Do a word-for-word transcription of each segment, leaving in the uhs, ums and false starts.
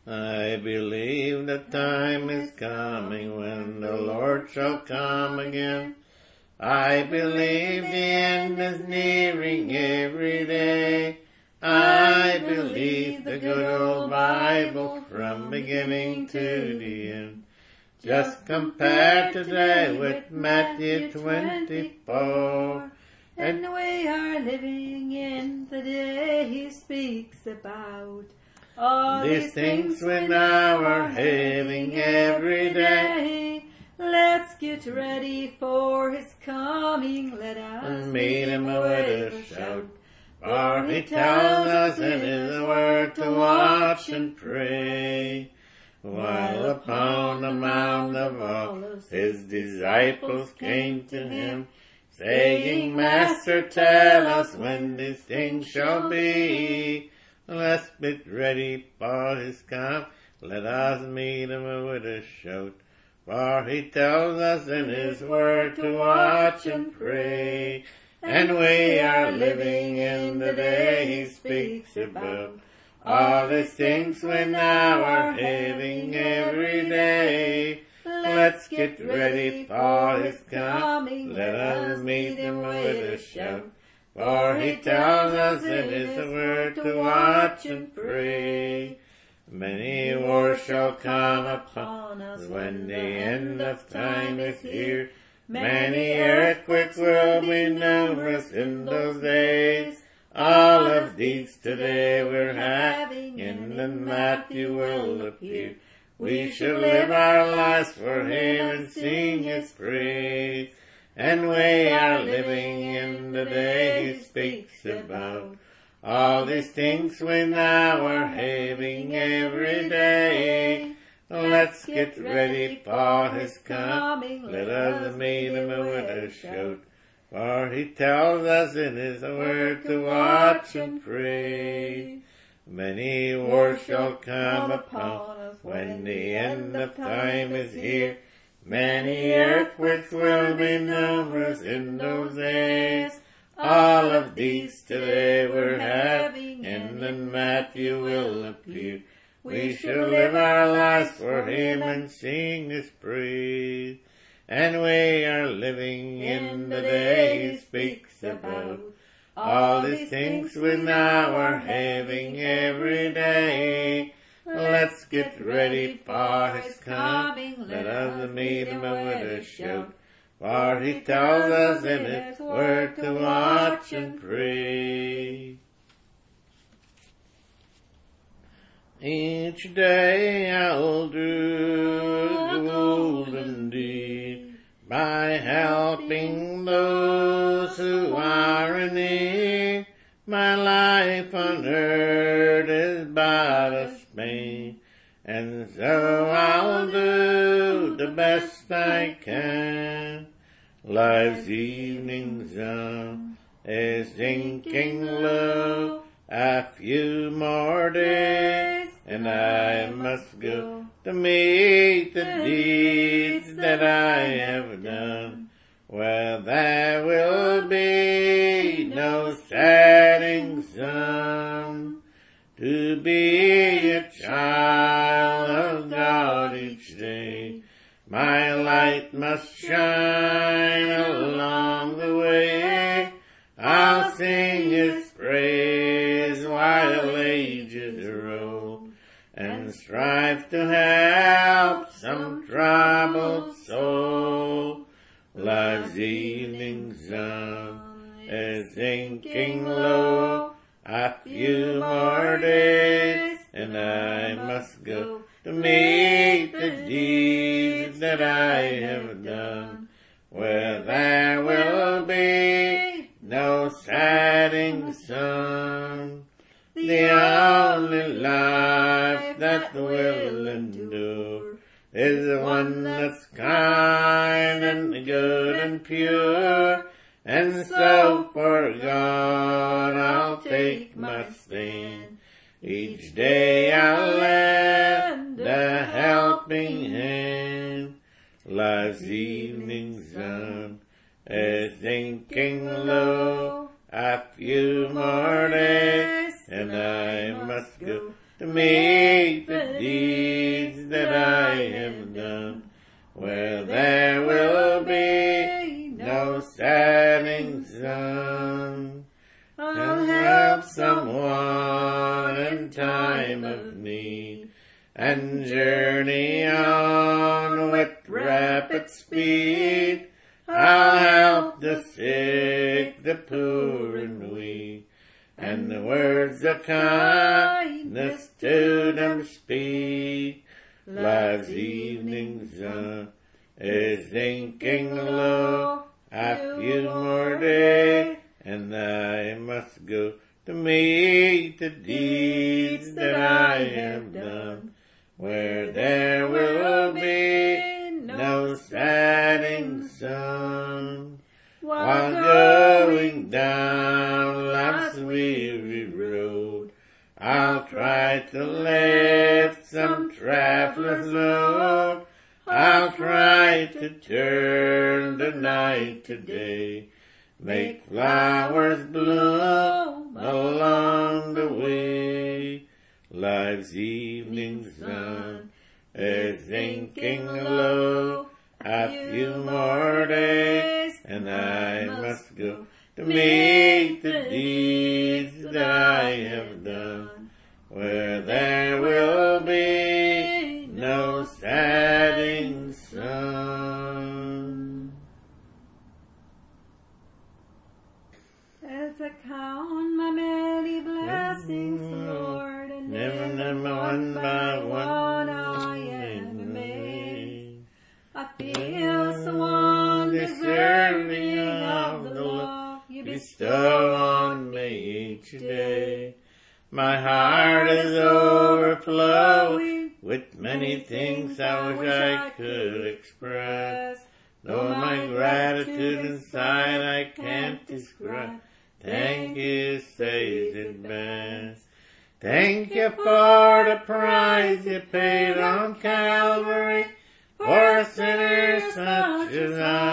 I believe the time is coming when the Lord shall come again. I believe the end is nearing every day. I believe the good old Bible from beginning to the end. Just compare today with Matthew twenty-four. And we are living in the day he speaks about. All These things we now are having every day. Let's get ready for his coming. Let us And meet him with a shout. For he tells us in his word to watch and pray. While upon the Mount of Olives his disciples came to him, saying, Master, tell us when these things shall be. Let's get ready for his come. Let us meet him with a shout. For he tells us in his word to watch and pray. And we are living in the day he speaks about. All these things we now are having every day. Let's get ready for his coming. Let us meet him with a shout. For he tells us in his word to watch and pray. Many wars shall come upon us when the end of time is here. Many earthquakes will be numerous in those days. All of these today we're having, and then Matthew will appear. We should live our lives for him and sing his praise. And we are living in the day he speaks about. All these things we now are having every day. Let's get ready for his coming. Let us meet him with a shout. For he tells us in his word to watch and pray. Many wars shall come upon us when the end of time is here. Many earthquakes will be numerous in those days. All of these today we're having, and then Matthew will appear. We shall live our lives for him and sing his praise. And we are living in the day he speaks about. All these things we now are having every day. Let's get ready for his coming. Let us meet him with a shout. For he tells us in his word to watch and pray. Each day I'll do the golden deed by helping those who are in need. My life on earth is but a span, and so I'll do the best I can. Life's evening sun is sinking low. A few more days, and I must go to meet the deeds that I have done. Well, there will be no setting sun. To be a child of God each day, my light must shine along the way. I'll sing his praise while ages roll, and strive to help some troubled soul. Life's evening sun is sinking low. A few more days, and I must go to meet the deeds that I have done, where there will be no setting sun. The only life that will endure is the one that's kind and good and pure. And so for God I'll take my stand. Each day I'll lend a helping hand. Life's evening sun is sinking low. A few more days, and I must go to meet the deeds that I have done, where there will be no setting sun. I'll help someone in time of need, and journey on with rapid speed. I'll help the sick, the poor and weak, and the words of kindness to them speak. Life's evening sun is sinking low, a few more days, and I must go to meet the deeds that I have done, where there will be no setting sun. While going down life's weary road, I'll try to lift some traveler's load. I'll try to turn the night to day, make flowers bloom along the way. Life's evening sun is sinking low, a few more days, and I must go to meet the deeds that I have done, where there will be no setting sun. As I count my many blessings, Lord, and never, never one by one I am amazed. I feel feel so so undeserving undeserving of of the the love you bestow on me each day. My heart is overflowing with many things I wish I could express. Though my gratitude inside I can't describe, thank you says it best. Thank you for the price you paid on Calvary, for a sinner such as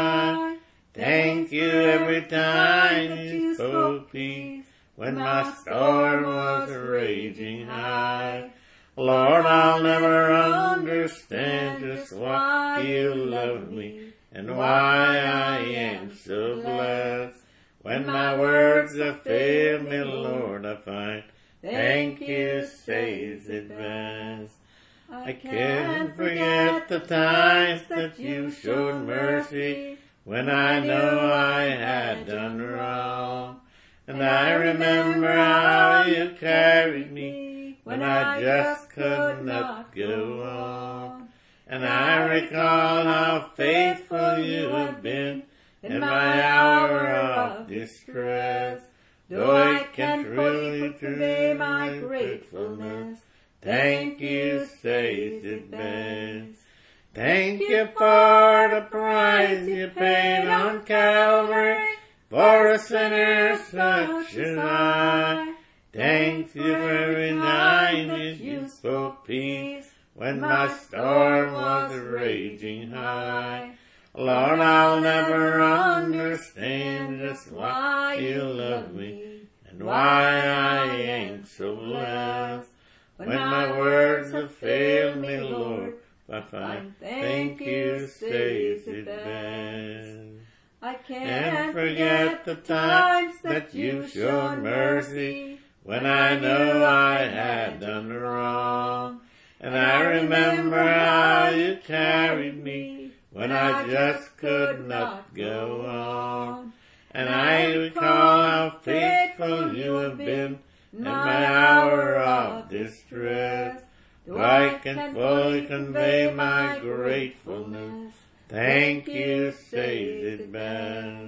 I. Thank you every time you spoke peace, when my storm was raging high. Lord, I'll never understand just why you love me, and why I am so blessed. When my words have failed me, Lord, I find thank you says it best. I can't forget the times that you showed mercy, when I know I had done wrong. And I remember how you carried me when I just could not go on. And I recall how faithful you have been in my hour of distress. Though I can't fully convey my gratefulness, thank you says it best. Thank you for the price you paid on Calvary, for a sinner such as I. Thank you for every night that you spoke peace, when my storm was raging high. Lord, I'll never understand just why you love me, and why I am so blessed. When my words have failed me, Lord, I find thank you says it best. I Can't forget the times that you showed mercy, when I know I had done wrong. And I remember how you carried me when I just could not go on. And I recall how faithful you have been in my hour of distress. Though I can fully convey my gratefulness, thank you says it best.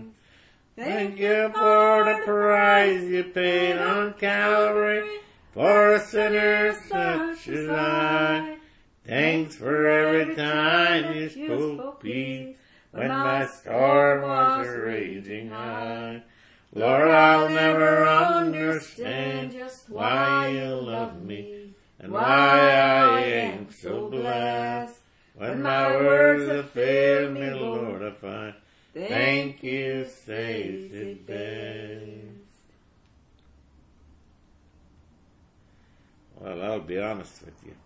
Thank you for the price you paid on Calvary, for a sinner such as I. Thanks for every time you spoke peace, when my storm was raging high. Lord, I'll never understand just why you love me, and why I am so blessed. When my words have failed me, Lord, I find thank you says it best. Well, I'll be honest with you.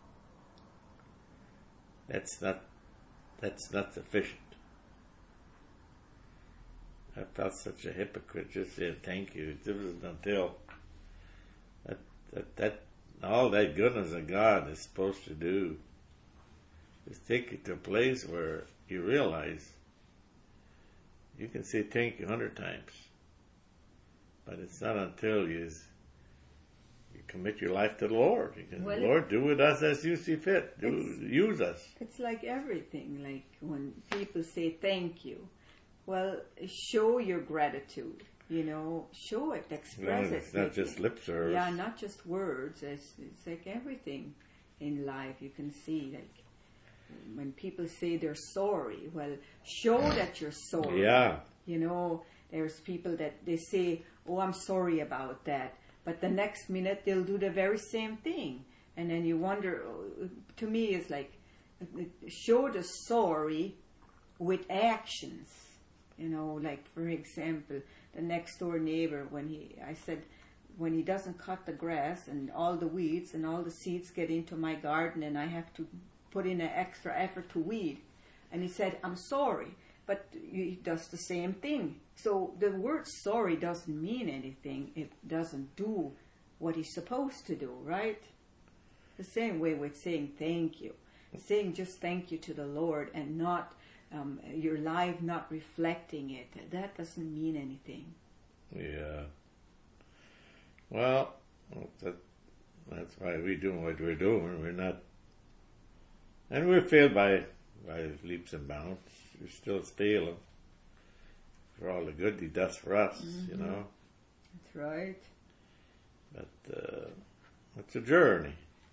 That's not, that's not sufficient. I felt such a hypocrite just saying thank you. It wasn't until that, that, that, all that goodness of God is supposed to do is take you to a place where you realize you can say thank you a hundred times. But it's not until you, you commit your life to the Lord. You can, well, Lord, do with us as you see fit. Do, use us. It's like everything. Like when people say thank you, well, show your gratitude. You know, show it, express No, it. it's not like, just lip service. Yeah, not just words. It's, it's like everything in life. You can see, like, when people say they're sorry, well, show that you're sorry. Yeah. You know, there's people that they say, oh, I'm sorry about that. But the next minute they'll do the very same thing. And then you wonder, to me, it's like, show the sorry with actions. You know, like, for example, the next door neighbor, when he, I said, when he doesn't cut the grass and all the weeds and all the seeds get into my garden and I have to put in an extra effort to weed. And he said, I'm sorry. But he does the same thing. So the word sorry doesn't mean anything. It doesn't do what he's supposed to do, right? The same way with saying thank you. Saying just thank you to the Lord and not um, your life not reflecting it. That doesn't mean anything. Yeah. Well, that, that's why we're doing what we're doing. We're not, and we're failed by, by leaps and bounds. We're still stealing for all the good he does for us, mm-hmm. you know. That's right. But uh, it's a journey.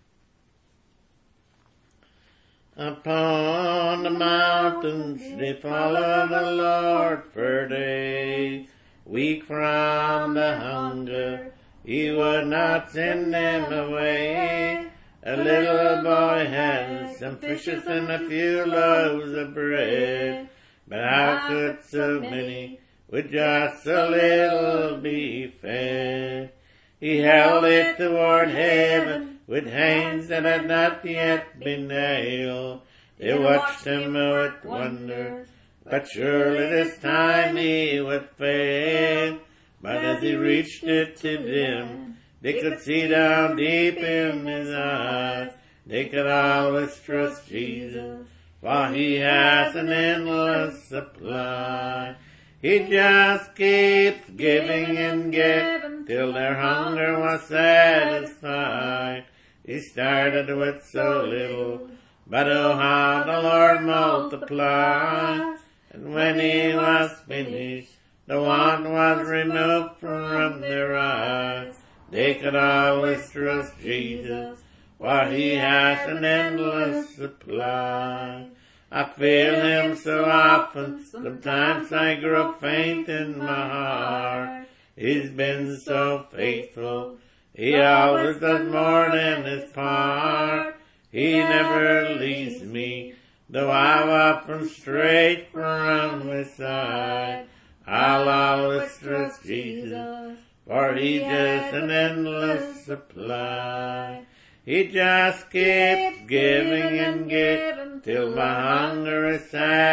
Upon the mountains they follow the Lord for days. Weak from the hunger, he would not send them away. A little boy had some fishes and a few loaves of bread. But how could so many with just a little be fed? He held it toward heaven with hands that had not yet been nailed. They watched him with wonder, but surely this time he would fail. But as he reached it to them, they could see down deep in his eyes. They could always trust Jesus, for he has an endless supply. He just keeps giving and giving till their hunger was satisfied. He started with so little, but oh how the Lord multiplied. And when he was finished, the want was removed from their eyes. They could always trust Jesus, for he has an endless supply. I feel him so often, sometimes I grow faint in my heart. He's been so faithful, he always does more than his part. He never leaves me, though I've often strayed from his side. I'll always trust Jesus, for he has an endless supply. He just keeps giving and giving till my hunger is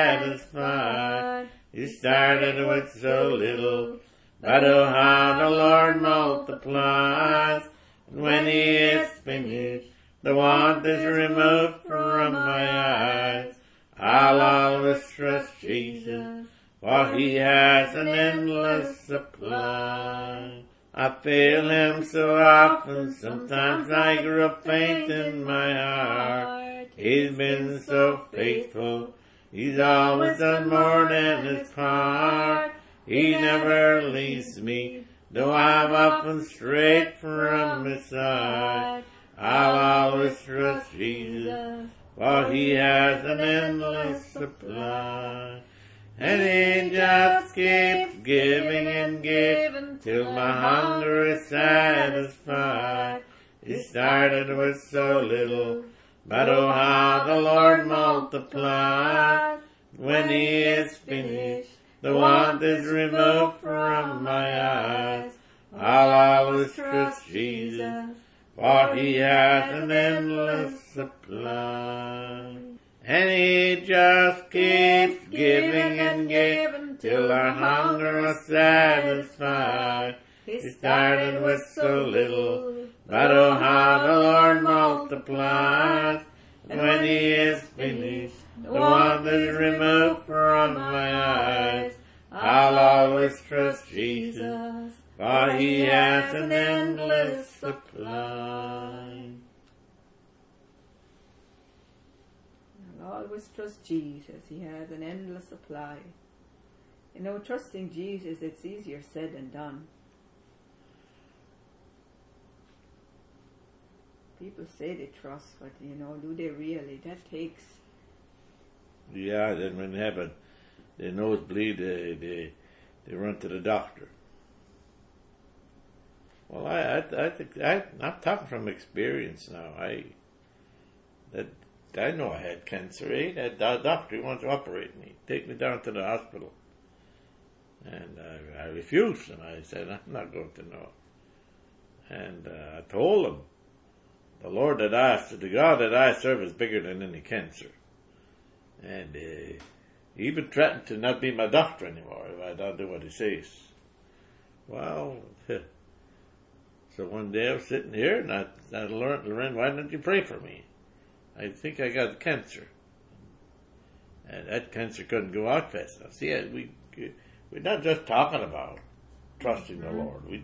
satisfied. He started with so little, but oh how the Lord multiplies. And when he is finished, the want is removed from my eyes. I'll always trust Jesus, for he has an endless supply. I feel him so often, sometimes I grow faint in my heart. He's been so faithful, he's always done more than his part. He never leaves me, though I've often strayed from his side. I'll always trust Jesus, for he has an endless supply. And he just keeps giving and giving till my hunger is satisfied. He started with so little, but oh how the Lord multiplies. When he is finished, the want is removed from my eyes. I'll always trust Jesus, for he hath an endless supply. And he just keeps giving and giving till our hunger is satisfied. He started with so little, but oh how the Lord multiplies. And when he is finished, the want is removed from my eyes. I'll always trust Jesus, for he has an endless supply. I'll always trust Jesus. He has an endless supply. You know, trusting Jesus, it's easier said than done. People say they trust, but you know, do they really? That takes. Yeah, then when they have a their nosebleed, they, they they run to the doctor. Well, I I, I think I I'm talking from experience now. I that I know I had cancer. Eh? That doctor he wanted to operate me, take me down to the hospital, and I, I refused him. I said I'm not going to know. And uh, I told him, the Lord that I, the God that I serve is bigger than any cancer. And uh, he even threatened to not be my doctor anymore if I don't do what he says. Well, so one day I was sitting here and I, I learned, Lorraine, why don't you pray for me? I think I got cancer. And that cancer couldn't go out fast enough. See, we, we're not just talking about trusting the Lord. We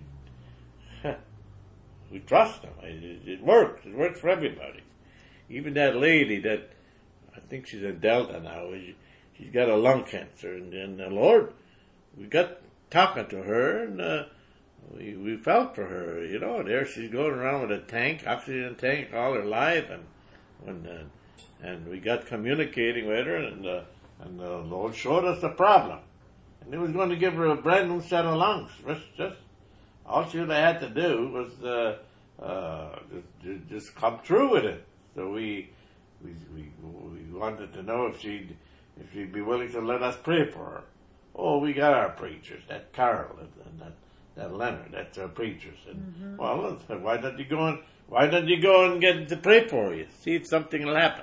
We trust him. It, it works. It works for everybody. Even that lady that, I think she's in Delta now, she, she's got a lung cancer. And, and the Lord, we got talking to her and uh, we, we felt for her. You know, there she's going around with a tank, oxygen tank all her life. And when uh, and we got communicating with her and, uh, and the Lord showed us the problem. And he was going to give her a brand new set of lungs. Just, just all she would have had to do was uh, uh, just, just come through with it. So we, we we we wanted to know if she'd if she'd be willing to let us pray for her. Oh, we got our preachers, that Carol and that that Leonard, that's our preachers. And mm-hmm. Well, why don't you go and why don't you go and get them to pray for you? See if something will happen.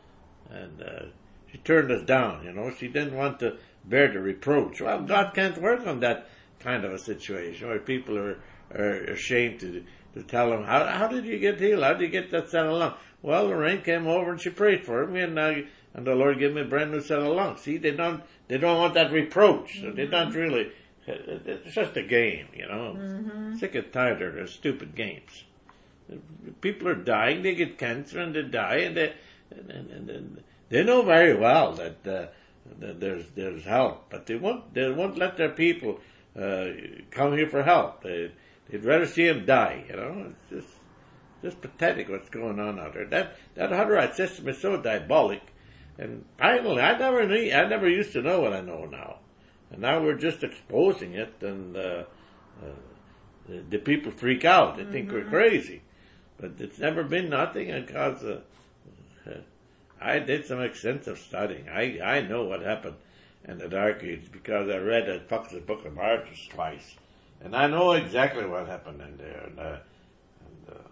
And uh, she turned us down. You know, she didn't want to bear the reproach. Well, God can't work on that kind of a situation where people are, are ashamed to to tell them, how how did you get healed? How did you get that set of lungs? Well, Lorraine came over and she prayed for me, and I, and the Lord gave me a brand new set of lungs. See, they don't they don't want that reproach. Mm-hmm. So they don't really. It's just a game, you know. Mm-hmm. Sick and tired of their stupid games. People are dying. They get cancer and they die, and they and, and, and they know very well that, uh, that there's there's help, but they won't they won't let their people Uh, come here for help. They, they'd rather see him die, you know. It's just, just pathetic what's going on out there. That, that Hutterite system is so diabolic. And finally, I never knew, I never used to know what I know now. And now we're just exposing it, and, uh, uh the, the people freak out. They mm-hmm. think we're crazy. But it's never been nothing, because, uh, uh, I did some extensive studying. I, I know what happened in the Dark Ages, because I read that Fox's Book of Martyrs twice, and I know exactly what happened in there. And, uh, and uh,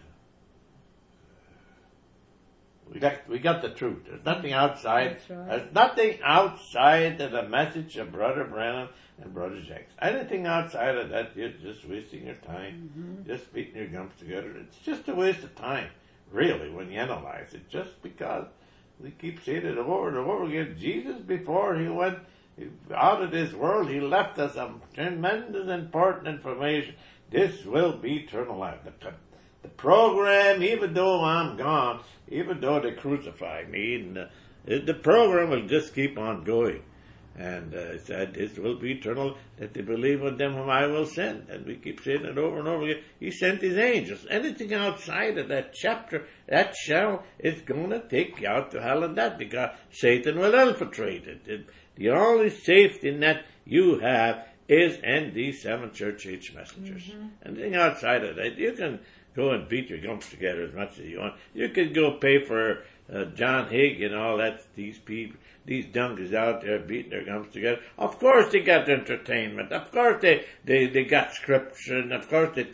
we got we got the truth. There's nothing outside. Right. There's nothing outside of the message of Brother Branham and Brother Jakes. Anything outside of that, you're just wasting your time, mm-hmm. just beating your gums together. It's just a waste of time, really, when you analyze it. Just because we keep saying it over and over again. Jesus, before he went out of this world, he left us some tremendous important information. This will be eternal life. The, the program, even though I'm gone, even though they crucify me, and, uh, the program will just keep on going. And uh, it said, this will be eternal, that they believe on them whom I will send. And we keep saying it over and over again. He sent his angels. Anything outside of that chapter, that shell, is going to take you out to hell and that, because Satan will infiltrate it. it. The only safety net you have is in these seven church age messengers. Mm-hmm. Anything outside of that, you can go and beat your gums together as much as you want. You can go pay for uh, John Higg and all that, these people. These donkeys out there beating their gums together. Of course they got entertainment. Of course they, they, they got scripture. And of course they think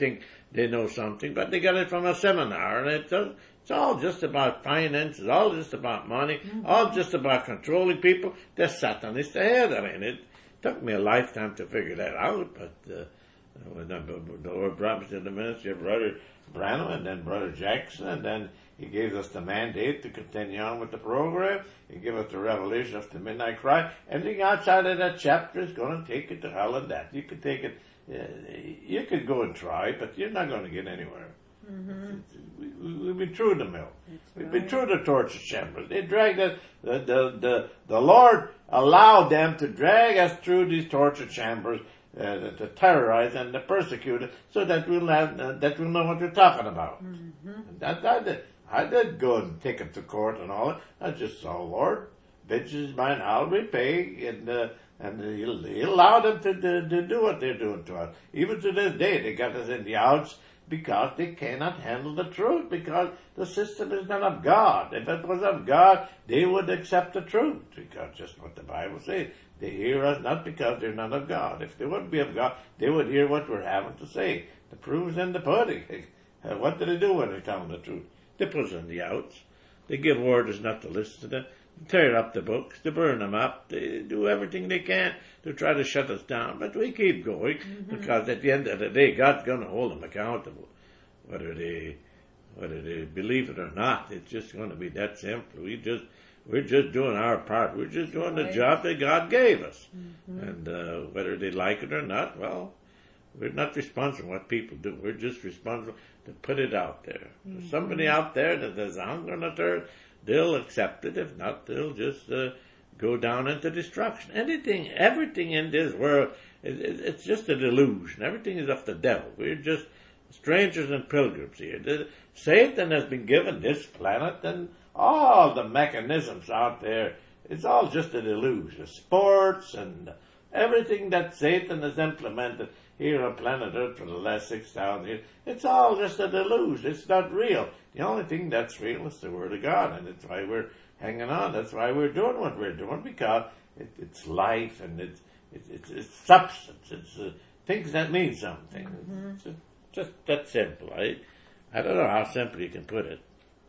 they know something, but they got it from a seminar, and it does, it's all just about finance, it's all just about money, mm-hmm. all just about controlling people. They're Satanists ahead. I mean, it took me a lifetime to figure that out, but uh, when the Lord brought me to the ministry of Brother Branham and then Brother Jackson, and then he gave us the mandate to continue on with the program. He gave us the revelation of the midnight cry. Anything outside of that chapter is going to take it to hell and death. You could take it, uh, you could go and try, but you're not going to get anywhere. Mm-hmm. We, we, we've been through the mill. That's we've right. been through the torture chambers. They dragged us, the, the, the, the Lord allowed them to drag us through these torture chambers, uh, to terrorize and to persecute us, so that we'll have, uh, that we'll know what we're talking about. Mm-hmm. That, that, that, I did go and take him to court and all that. I just saw, Lord, vengeance is mine, I'll repay, and uh, and he'll, he'll allow them to, to, to do what they're doing to us. Even to this day, they got us in the outs because they cannot handle the truth, because the system is not of God. If it was of God, they would accept the truth, because just what the Bible says. They hear us not because they're not of God. If they would be of God, they would hear what we're having to say. The proof is in the pudding. What do they do when they tell them the truth? They put us in the outs. They give orders not to listen to them. They tear up the books. They burn them up. They do everything they can to try to shut us down. But we keep going, mm-hmm. because at the end of the day, God's going to hold them accountable. Whether they, whether they believe it or not, it's just going to be that simple. We just, we're just doing our part. We're just doing the job that God gave us. Mm-hmm. And uh, whether they like it or not, well, we're not responsible for what people do. We're just responsible to put it out there. Mm-hmm. There's somebody out there that says, I'm going to turn, they'll accept it. If not, they'll just uh, go down into destruction. Anything, everything in this world, it, it, it's just a delusion. Everything is of the devil. We're just strangers and pilgrims here. The, Satan has been given this planet and all the mechanisms out there. It's all just a delusion. Sports and everything that Satan has implemented here on planet Earth for the last six thousand years, it's all just a delusion. It's not real. The only thing that's real is the Word of God, and that's why we're hanging on. That's why we're doing what we're doing, because it, it's life and it's it's, it's, it's substance. It's uh, things that mean something. Mm-hmm. It's just, just that simple. I I don't know how simple you can put it.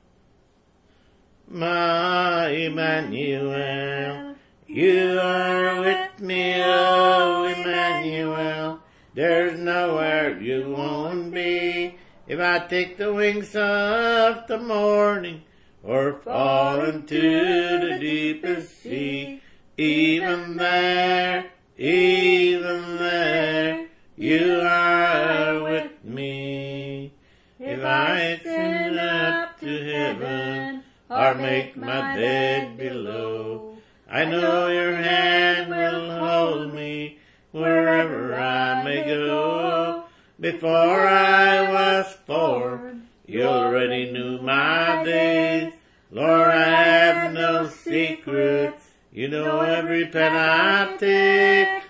My Emmanuel, you are with me, oh Emmanuel. There's nowhere you won't be. If I take the wings of the morning or fall into the deepest sea, even there, even there, you are with me. If I ascend up to heaven or make my bed below, I know your hand will hold me wherever I may go. Before I was born, you already knew my days. Lord, I have no secrets. You know every pet I take.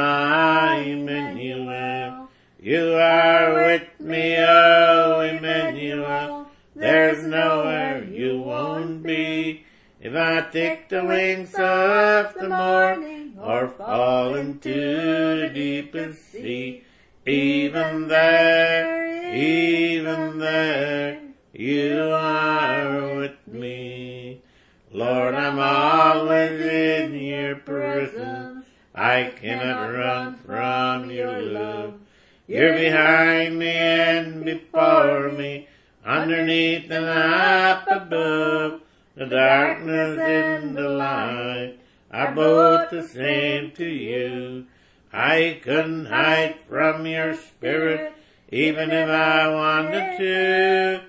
My Emmanuel, you are with me, oh Emmanuel. There's nowhere you won't be. If I take the wings of the morning or fall into the deepest sea, even there, even there, you are with me. Lord, I'm always in your presence. I cannot run from your love. You're behind me and before me, underneath and up above. The darkness and the light are both the same to you. I couldn't hide from your spirit, even if I wanted to.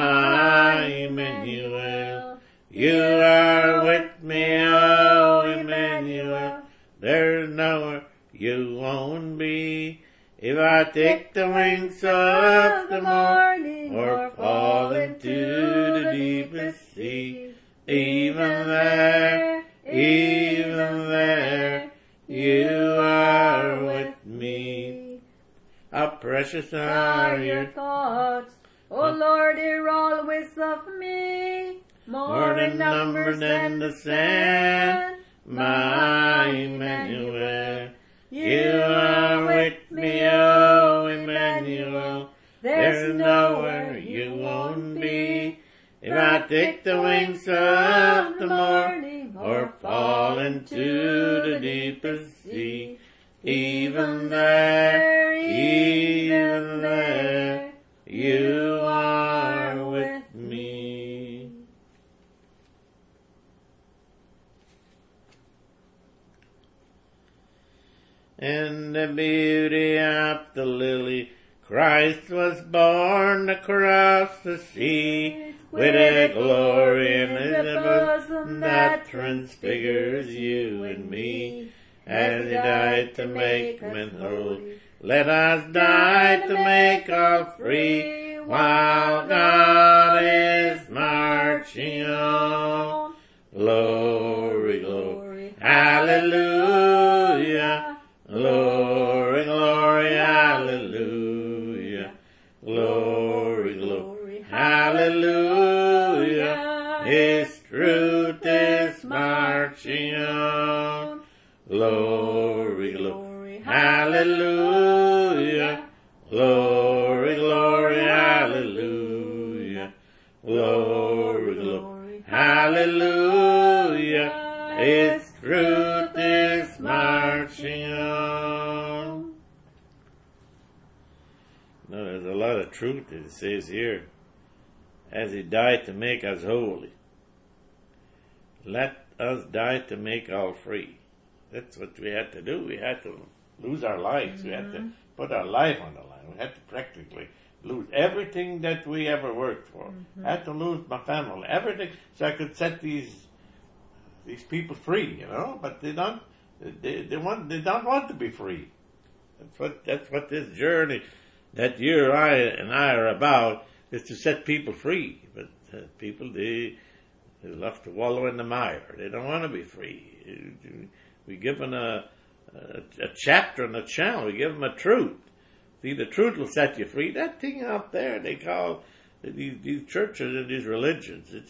My Emmanuel, you are with me, oh Emmanuel. There's nowhere you won't be. If I take the wings of the morning or fall into the deepest sea, even there, even there, you are with me. How precious are your thoughts, O Lord, you're always of me, more in number than the sand. My Emmanuel, you are with me, oh Emmanuel. There's If I take the wings of the morning, or fall into the deepest sea, even there, even there, you are with me. In the beauty of the lily, Christ was born across the sea, with a glory in his bosom that transfigures you and me. As he died to make men whole, let us die to make all free, while God is marching on. Glory, glory, hallelujah. Glory, glory, hallelujah. Glory, glory, hallelujah. His truth is marching on. Glory, glory, hallelujah. Glory, glory, hallelujah. Glory, glory, hallelujah. His truth is marching on. Now, there's a lot of truth that it says here. As he died to make us holy, let us die to make all free. That's what we had to do. We had to lose our lives. Mm-hmm. We had to put our life on the line. We had to practically lose everything that we ever worked for. Mm-hmm. I had to lose my family, everything, so I could set these these people free, you know. But they don't. They they want. They don't want to be free. That's what. That's what this journey that you I and I are about, is to set people free. But uh, people they they love to wallow in the mire. They don't want to be free. We give them a, a, a chapter and a channel. We give them a truth. See, the truth will set you free. That thing out there they call these, these churches and these religions, it's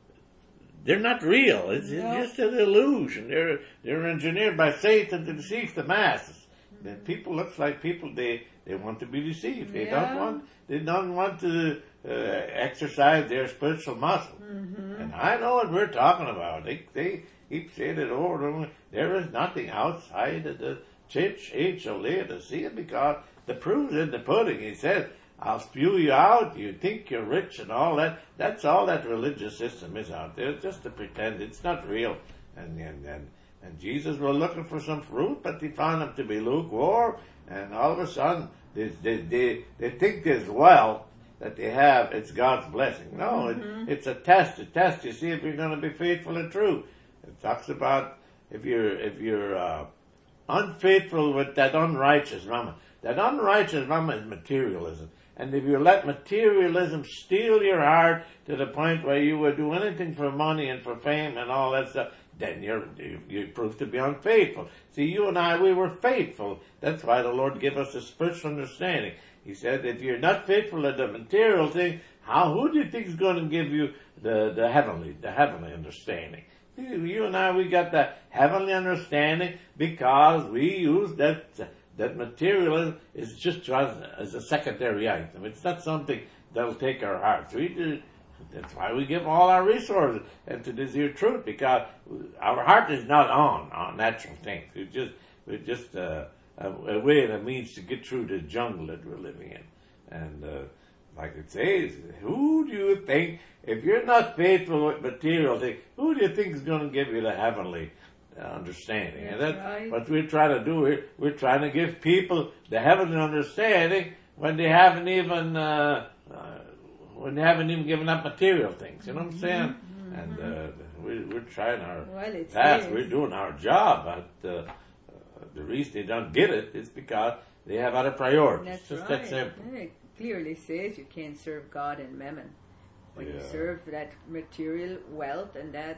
they're not real. It's, no. it's just an illusion. They're they're engineered by Satan to deceive the masses. Mm-hmm. Then people looks like people they, they want to be deceived. They yeah. don't want they don't want to uh, exercise their spiritual muscle. Mm-hmm. And I know what we're talking about. They they. Keep saying it over and over. There is nothing outside of the church age of Laodicea, because the proof's in the pudding. He says, I'll spew you out. You think you're rich and all that. That's all that religious system is out there. It's just to pretend. It's not real. And, and, and, and Jesus was looking for some fruit, but he found them to be lukewarm. And all of a sudden, they, they, they, they think there's wealth that they have. It's God's blessing. No, mm-hmm. it, it's a test. A test. You see if you're going to be faithful and true. It talks about if you're if you're uh, unfaithful with that unrighteous mammon. That unrighteous mammon is materialism, and if you let materialism steal your heart to the point where you would do anything for money and for fame and all that stuff, then you're you, you prove to be unfaithful. See, you and I, we were faithful. That's why the Lord gave us a spiritual understanding. He said, if you're not faithful to the material thing, how who do you think is going to give you the the heavenly the heavenly understanding? You and I, we got the heavenly understanding because we use that that materialism is just as, as a secondary item. It's not something that'll take our hearts. We do, that's why we give all our resources into this here truth, because our heart is not on on natural things. It's just we're just uh, a, a way that means to get through the jungle that we're living in. And uh, like it says, who do you think? If you're not faithful with material things, who do you think is going to give you the heavenly uh, understanding? That's and that's right. What we're trying to do here. We're trying to give people the heavenly understanding when they haven't even uh, uh, when they haven't even given up material things. You know what I'm saying? Mm-hmm. And uh, we, we're trying our well, best. We're doing our job, but uh, uh, the reason they don't get it is because they have other priorities. That's it's just right. that simple. Yeah, it clearly says you can't serve God and mammon. When yeah. you serve that material wealth and that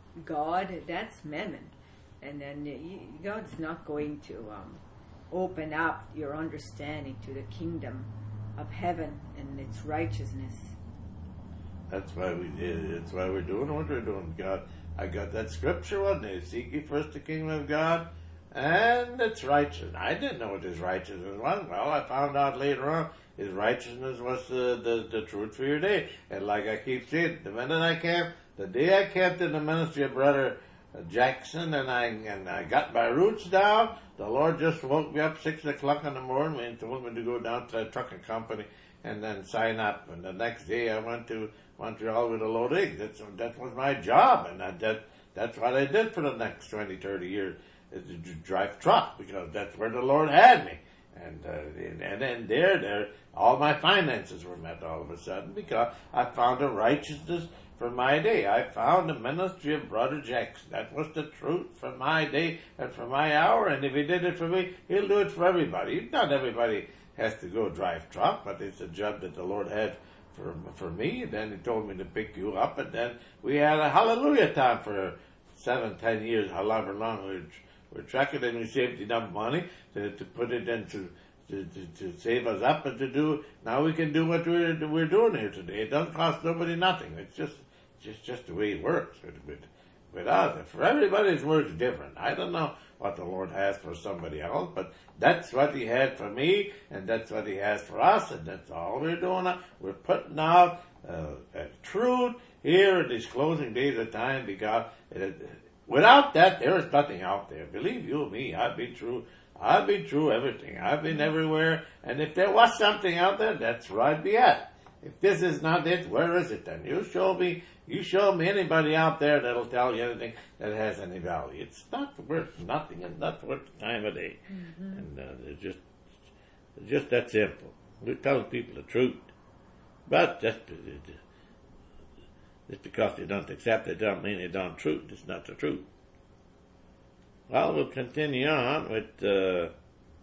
God, that's mammon. And then you, God's not going to um, open up your understanding to the kingdom of heaven and its righteousness. That's why we did. That's why we're doing what we're doing. God, I got that scripture, wasn't it? Seek ye first the kingdom of God and it's righteous. I didn't know what his righteousness was. Well, I found out later on his righteousness was the, the, the truth for your day. And like I keep saying, the minute I came, the day I came to the ministry of Brother Jackson and I and I got my roots down, the Lord just woke me up six o'clock in the morning and told me to go down to the trucking company and then sign up. And the next day I went to Montreal with a load of eggs. That's, that was my job, and I, that that's what I did for the next twenty, thirty years, is to drive truck, because that's where the Lord had me. And uh, and then there, there, all my finances were met all of a sudden, because I found a righteousness for my day. I found the ministry of Brother Jackson. That was the truth for my day and for my hour. And if he did it for me, he'll do it for everybody. Not everybody has to go drive truck, but it's a job that the Lord had for for me. And then he told me to pick you up. And then we had a hallelujah time for seven, ten years, however long we were trucking, and we saved enough money to, to put it into To, to, to save us up and to do. Now we can do what we're we're doing here today. It doesn't cost nobody nothing. It's just just just the way it works with with, with us. For everybody, it works different. I don't know what the Lord has for somebody else, but that's what He had for me, and that's what He has for us, and that's all we're doing. We're putting out uh, truth here in these closing days of time, because it, without that, there is nothing out there. Believe you me, I've been through. I've been through everything. I've been everywhere. And if there was something out there, that's where I'd be at. If this is not it, where is it then? You show me, you show me anybody out there that'll tell you anything that has any value. It's not worth nothing, and not worth the time of day. Mm-hmm. And uh, it's just, it's just that simple. We're telling people the truth. But just, just because they don't accept it doesn't mean they don't truth. It's not the truth. Well, we'll continue on with, uh,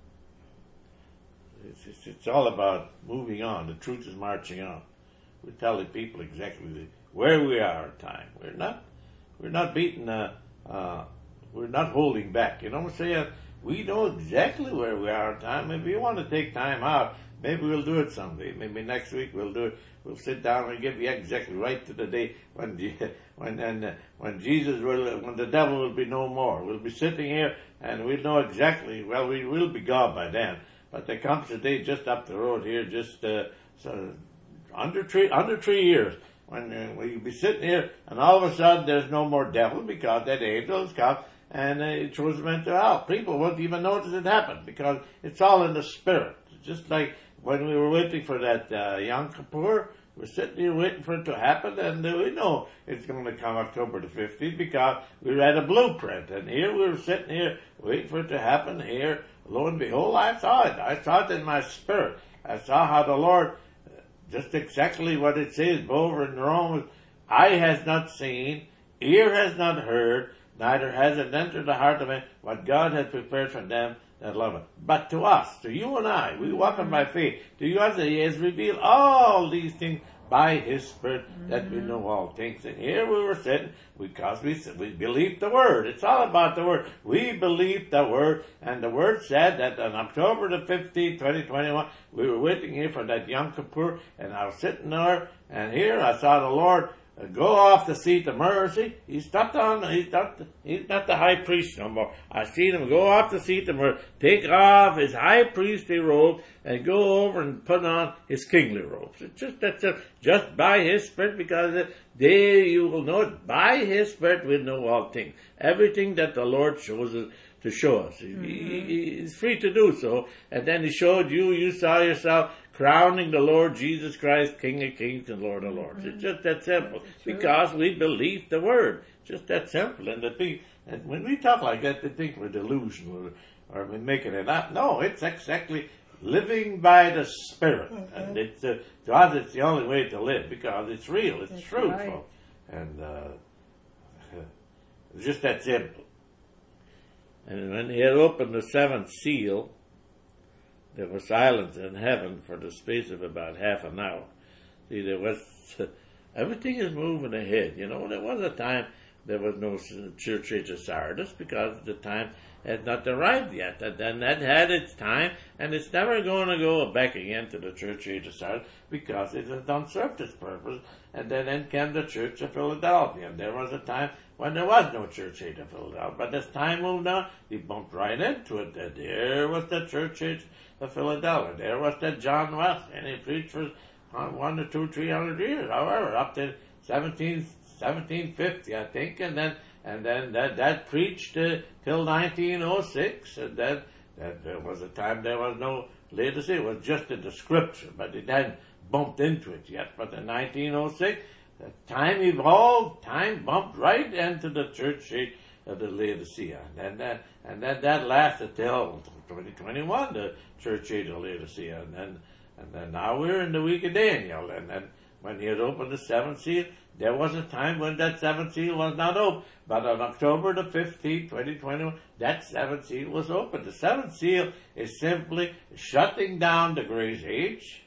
it's, it's, it's all about moving on. The truth is marching on. We're telling people exactly where we are in time. We're not, we're not beating, uh, uh, we're not holding back. You know what I'm saying? We know exactly where we are in time. If you want to take time out, maybe we'll do it someday. Maybe next week we'll do it. We'll sit down and give you exactly right to the day when when and uh, when Jesus will, when the devil will be no more. We'll be sitting here and we'll know exactly. Well, we will be God by then. But there comes a day just up the road here, just uh, so under three under three years, when uh, we'll be sitting here and all of a sudden there's no more devil, because that angel has come and uh, it throws them into hell. People won't even notice it happened, because it's all in the spirit. It's just like when we were waiting for that uh, Yom Kippur, we're sitting here waiting for it to happen, and uh, we know it's going to come October the fifteenth, because we read a blueprint. And here we were sitting here waiting for it to happen. Here, lo and behold, I saw it. I saw it in my spirit. I saw how the Lord, uh, just exactly what it says over in Romans, eye has not seen, ear has not heard, neither has it entered the heart of man what God has prepared for them that love it. But to us, to you and I, we walk on by faith. To you and I, He has revealed all these things by His Spirit, mm-hmm. that we know all things. And here we were sitting because we we believed the Word. It's all about the Word. We believed the Word, and the Word said that on October the fifteenth, twenty twenty-one, we were waiting here for that Yom Kippur, and I was sitting there, and here I saw the Lord go off the seat of mercy. He's not on. He's not. He's not the high priest no more. I seen him go off the seat of mercy, take off his high priestly robe, and go over and put on his kingly robes. It's just that's it. Just by His Spirit, because they you will know it by His Spirit. We know all things. Everything that the Lord shows us to show us. Mm-hmm. He, he, he's free to do so. And then He showed you. You saw yourself crowning the Lord Jesus Christ, King of Kings and Lord of Lords. Mm-hmm. It's just that simple. Because we believe the Word. Just that simple. And the thing, and when we talk like that, they think we're delusional or, or we're making it up. No, it's exactly living by the Spirit. Mm-hmm. And it's, uh, to us, it's the only way to live, because it's real. It's That's truthful. Right. And uh, it's just that simple. And when He had opened the seventh seal, there was silence in heaven for the space of about half an hour. See, there was, everything is moving ahead. You know, there was a time there was no church age of Sardis, because at the time has not arrived yet. And then that had its time, and it's never going to go back again to the church age of Sardis because it has done served its purpose. And then, then came the Church of Philadelphia, and there was a time when there was no church age of Philadelphia. But as time moved on, he bumped right into it. That there was the church age of Philadelphia. There was that John Wesley, and he preached for one or two, three hundred years, however, up to seventeen, seventeen fifty, I think, and then and then that that preached uh, till nineteen oh six, and then that there was a time there was no Laodicea. It was just a description, but it hadn't bumped into it yet. But in nineteen oh six, the time evolved, time bumped right into the church age of the Laodicea, and then that and then that lasted till twenty twenty-one, the church age of Laodicea, and then and then now we're in the week of Daniel, and then when he had opened the seventh seal, there was a time when that seventh seal was not open, but on October the fifteenth, twenty twenty-one, that seventh seal was open. The seventh seal is simply shutting down the Grace Age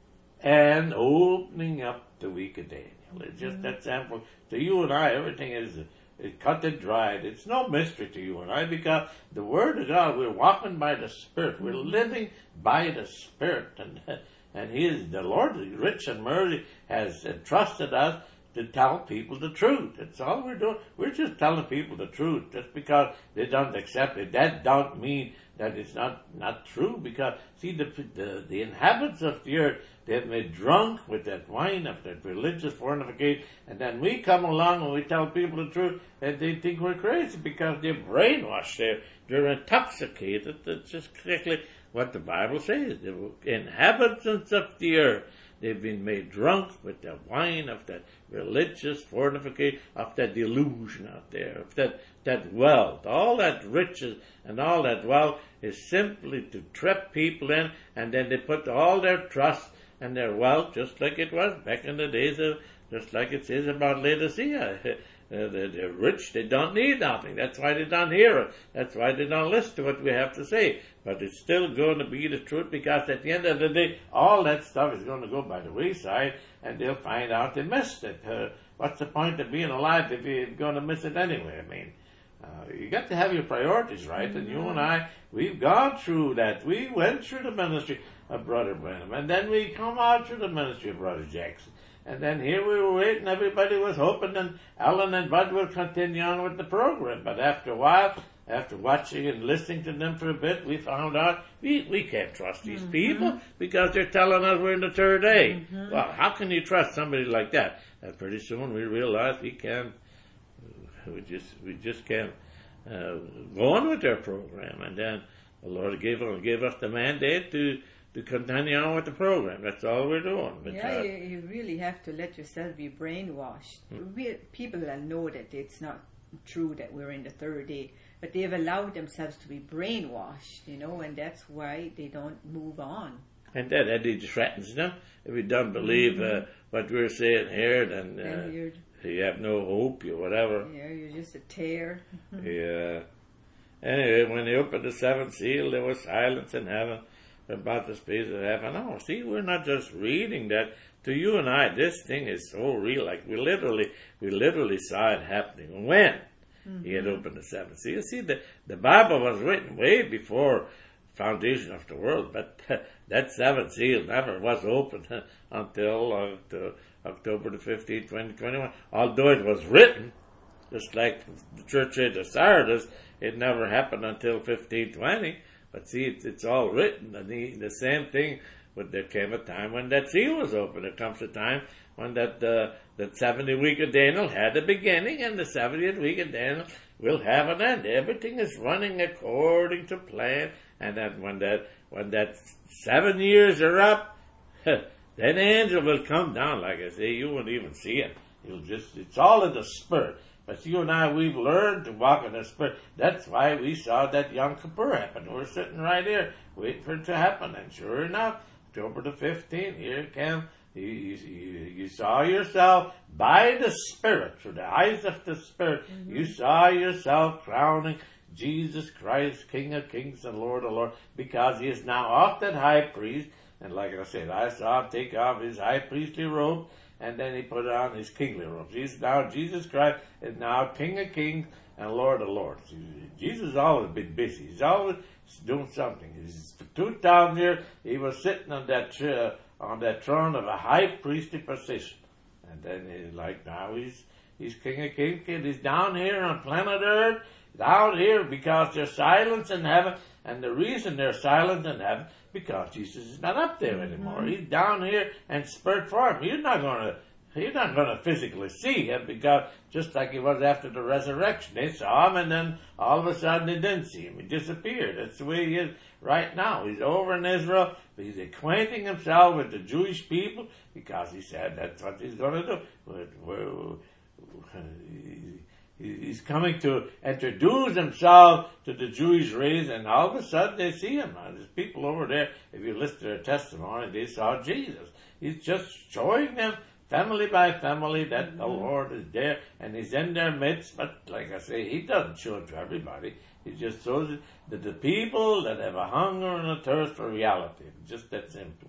and opening up the week of Daniel. It's just that simple. To you and I, everything is it cut and dried. It's no mystery to you and I because the Word of God, we're walking by the Spirit. We're living by the Spirit. And and He is, the Lord, rich and mercy, has entrusted us to tell people the truth. That's all we're doing. We're just telling people the truth. Just because they don't accept it, that don't mean that it's not, not true. Because, see, the, the, the inhabitants of the earth, they've made drunk with that wine of that religious fornication, and then we come along and we tell people the truth, and they think we're crazy because they're brainwashed. They're, they're intoxicated. That's just exactly what the Bible says. The inhabitants of the earth, they've been made drunk with the wine of that religious fornication, of that delusion out there, of that, that wealth. All that riches and all that wealth is simply to trap people in, and then they put all their trust and their wealth, just like it was back in the days of, just like it says about Laodicea. Uh, they're, they're rich, they don't need nothing. That's why they don't hear it. That's why they don't listen to what we have to say. But it's still going to be the truth because at the end of the day, all that stuff is going to go by the wayside and they'll find out they missed it. Uh, what's the point of being alive if you're going to miss it anyway? I mean, uh, you got to have your priorities right. Mm-hmm. And you and I, we've gone through that. We went through the ministry of Brother Branham, and then we come out through the ministry of Brother Jackson. And then here we were waiting, everybody was hoping, and Ellen and Bud will continue on with the program. But after a while, after watching and listening to them for a bit, we found out we, we can't trust these mm-hmm. people because they're telling us we're in the third day. Mm-hmm. Well, how can you trust somebody like that? And pretty soon we realized we can't, we just, we just can't uh, go on with their program. And then the Lord gave, gave us the mandate to to continue on with the program. That's all we're doing. But, yeah, uh, you, you really have to let yourself be brainwashed. Hmm. We, people will know that it's not true that we're in the third day, but they've allowed themselves to be brainwashed, you know, and that's why they don't move on. And that, that it threatens them. If you don't believe mm-hmm. uh, what we're saying here, then uh, you have no hope or whatever. Yeah, you're just a tear. Yeah. Anyway, when they opened the seventh seal, there was silence in heaven about the space of half an hour. See, we're not just reading that. To you and I, this thing is so real. Like we literally, we literally saw it happening when mm-hmm. he had opened the seventh seal. See, the the Bible was written way before foundation of the world, but uh, that seventh seal never was opened until uh, the October the fifteenth, twenty twenty-one. Although it was written, just like the church age of Sardis, it never happened until fifteen twenty. But see, it's, it's all written. And the, the same thing, but there came a time when that seal was open. There comes a time when that uh, that seventieth week of Daniel had a beginning, and the seventieth week of Daniel will have an end. Everything is running according to plan. And then when that when that seven years are up, then the angel will come down. Like I say, you won't even see it. You'll just it's all in the Spirit. But you and I, we've learned to walk in the Spirit. That's why we saw that Yom Kippur happen. We're sitting right here, waiting for it to happen. And sure enough, October the fifteenth, here it came. You, you, you saw yourself by the Spirit, through the eyes of the Spirit. Mm-hmm. You saw yourself crowning Jesus Christ, King of Kings and Lord of Lords, because he is now off that high priest. And like I said, I saw him take off his high priestly robe, and then he put on his kingly robes. He's now, Jesus Christ is now King of Kings and Lord of Lords. Jesus has always been busy. He's always doing something. He's, for two thousand years, he was sitting on that uh, on that throne of a high priestly position. And then he's like, now he's he's King of Kings. He's down here on planet Earth, down here because there's silence in heaven. And the reason there's silence in heaven, because Jesus is not up there anymore. Mm-hmm. He's down here and spirit form. You're not going to You're not going to physically see him, because just like he was after the resurrection, they saw him and then all of a sudden they didn't see him. He disappeared. That's the way he is right now. He's over in Israel. He's acquainting himself with the Jewish people because he said that's what he's going to do. He's coming to introduce himself to the Jewish race, and all of a sudden they see him. There's people over there, if you listen to their testimony, they saw Jesus. He's just showing them family by family that mm-hmm. the Lord is there and he's in their midst. But like I say, he doesn't show it to everybody. He just shows it to the people that have a hunger and a thirst for reality. Just that simple.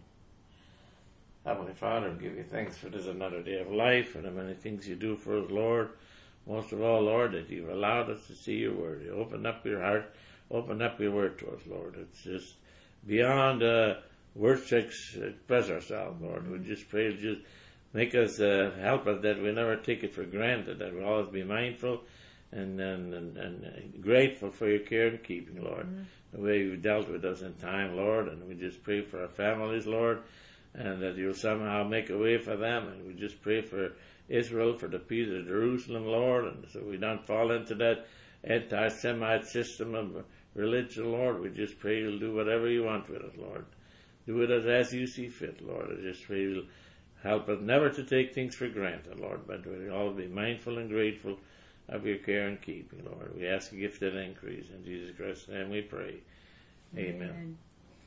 Heavenly Father, we give you thanks for this another day of life and the many things you do for us, Lord. Most of all, Lord, that you've allowed us to see your word. You open up your heart, open up your word to us, Lord. It's just beyond uh, words to express ourselves, Lord. We just pray to just make us, uh, help us that we never take it for granted, that we always be mindful and, and, and, and grateful for your care and keeping, Lord. Mm-hmm. The way you've dealt with us in time, Lord, and we just pray for our families, Lord, and that you'll somehow make a way for them, and we just pray for Israel, for the peace of Jerusalem, Lord, and so we don't fall into that anti-Semite system of religion, Lord. We just pray you'll do whatever you want with us, Lord. Do with us as you see fit, Lord. I just pray you'll help us never to take things for granted, Lord, but we'll all be mindful and grateful of your care and keeping, Lord. We ask a gift that increase. In Jesus Christ's name we pray. Amen. Amen.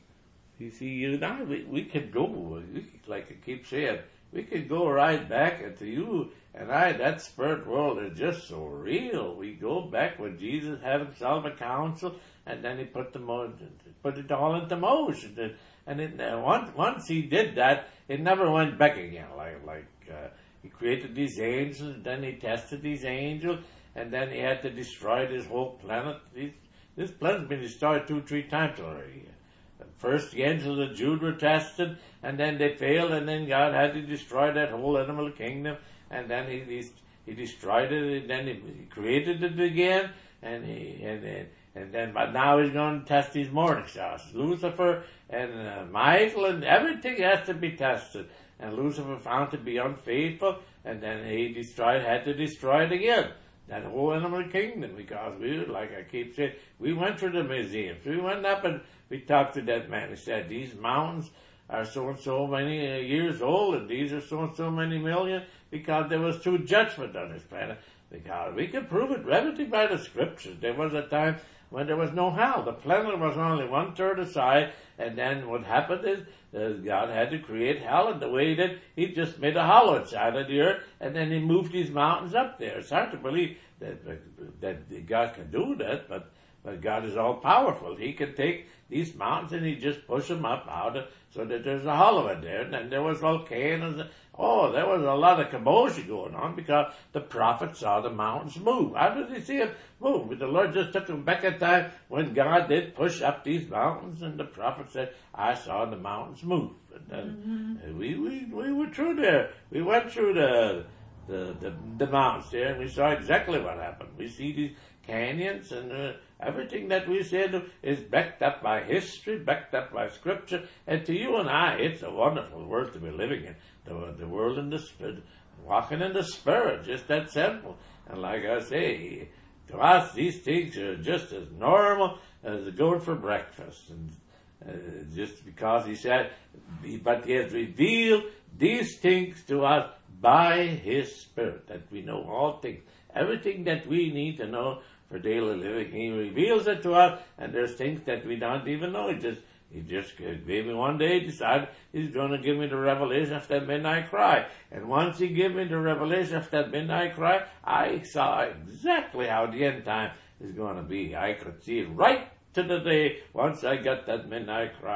You see, you know, we, we could go, we could, like I keep saying, we could go right back into you and I, that spirit world is just so real. We go back when Jesus had himself a council, and then he put the mo- put it all into motion. And it, uh, once once he did that, it never went back again. Like like uh, he created these angels, and then he tested these angels, and then he had to destroy this whole planet. These, this planet's been destroyed two, three times already. First, the angels of Jude were tested, and then they failed, and then God had to destroy that whole animal kingdom, and then he he, he destroyed it, and then he, he created it again, and he and then and then but now he's going to test these morning stars, Lucifer and uh, Michael, and everything has to be tested. And Lucifer found to be unfaithful, and then he destroyed, had to destroy it again. That whole animal kingdom, because we, like I keep saying, we went to the museums. We went up and we talked to that man. He said, these mountains are so and so many uh, years old, and these are so and so many million, because there was two judgment on this planet. Because we can prove it readily by the scriptures. There was a time when there was no hell. The planet was only one third the size, and then what happened is uh, God had to create hell, and the way he did, he just made a hollow inside of the earth, and then he moved these mountains up there. It's hard to believe that that God can do that, but but God is all powerful. He can take these mountains and he just push them up out of, so that there's a hollow in there, and then there was volcanoes. Oh, there was a lot of commotion going on because the prophet saw the mountains move. How did he see it move? The Lord just took him back a time when God did push up these mountains, and the prophet said, I saw the mountains move. And then mm-hmm. we, we, we were through there. We went through the, the, the, the mountains there, and we saw exactly what happened. We see these canyons, and uh, everything that we said is backed up by history, backed up by scripture, and to you and I, it's a wonderful world to be living in. The, the world in the spirit, walking in the spirit, just that simple. And like I say, to us, these things are just as normal as going for breakfast. And uh, just because he said, but he has revealed these things to us by his spirit, that we know all things. Everything that we need to know for daily living, he reveals it to us, and there's things that we don't even know. It just He just maybe one day decided he's going to give me the revelation of that midnight cry. And once he gave me the revelation of that midnight cry, I saw exactly how the end time is going to be. I could see it right to the day once I got that midnight cry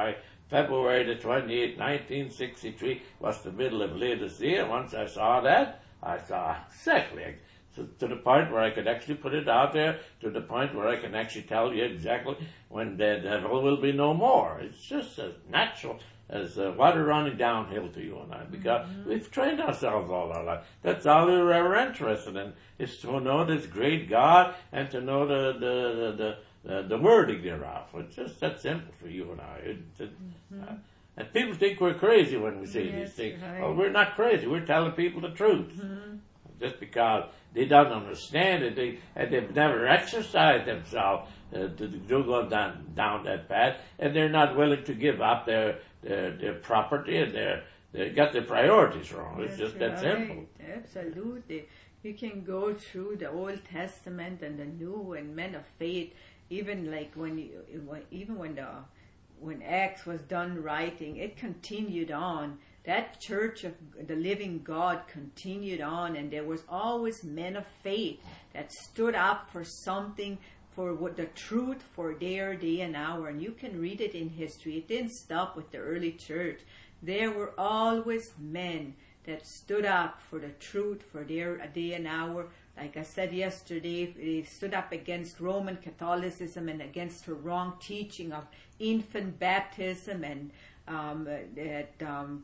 February the twenty-eighth, nineteen sixty-three, was the middle of Laodicea. Once I saw that, I saw exactly, to, to the point where I could actually put it out there, to the point where I can actually tell you exactly when the devil will be no more. It's just as natural as uh, water running downhill to you and I, because mm-hmm. we've trained ourselves all our life. That's all we were ever interested in, is to know this great God and to know the the the, the, the wording thereof. It's just that simple for you and I. It, it, mm-hmm. uh, and people think we're crazy when we say yes, these things. right. Well, we're not crazy. We're telling people the truth. Mm-hmm. Just because they don't understand it, they, and they've never exercised themselves uh, to, to go down, down that path, and they're not willing to give up their their, their property, and their they got their priorities wrong. It's That's just that right. simple. Absolutely. You can go through the Old Testament and the New, and men of faith, even like when you, even when the when Acts was done writing, it continued on. That church of the living God continued on, and there was always men of faith that stood up for something, for what the truth, for their day and hour. And you can read it in history. It didn't stop with the early church. There were always men that stood up for the truth, for their day and hour. Like I said yesterday, they stood up against Roman Catholicism and against the wrong teaching of infant baptism and um, that um,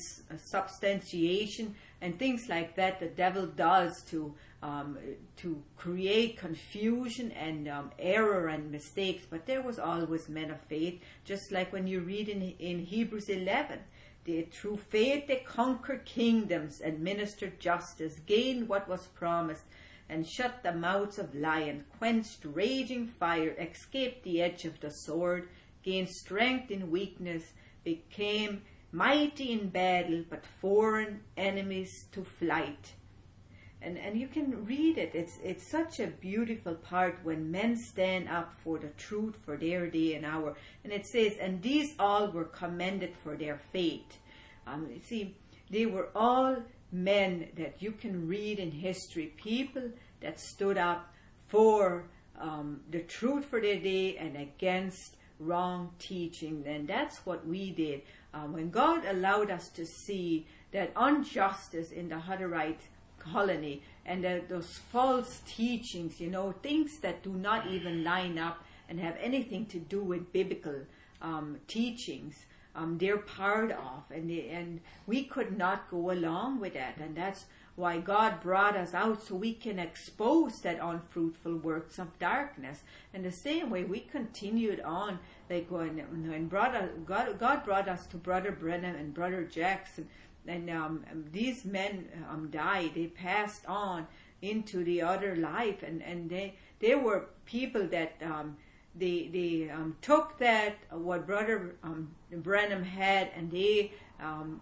transubstantiation and things like that. The devil does to um, to create confusion and um, error and mistakes. But there was always men of faith, just like when you read in in Hebrews eleven. They, through faith they conquered kingdoms, administered justice, gained what was promised, and shut the mouths of lions, quenched raging fire, escaped the edge of the sword, gained strength in weakness, became mighty in battle, but foreign enemies to flight. And and you can read it. It's it's such a beautiful part when men stand up for the truth, for their day and hour. And it says, and these all were commended for their faith. Um, you see, they were all men that you can read in history, people that stood up for um, the truth for their day and against wrong teaching. And that's what we did. Um, when God allowed us to see that injustice in the Hutterite colony and the, those false teachings, you know, things that do not even line up and have anything to do with biblical um, teachings, um, they're part of, and they, and we could not go along with that, and that's why God brought us out, so we can expose that unfruitful works of darkness. And the same way we continued on, like when when brother God, God brought us to Brother Brenham and Brother Jackson. And um, these men um, died. They passed on into the other life, and, and they they were people that um, they they um, took that uh, what Brother um, Branham had, and they um,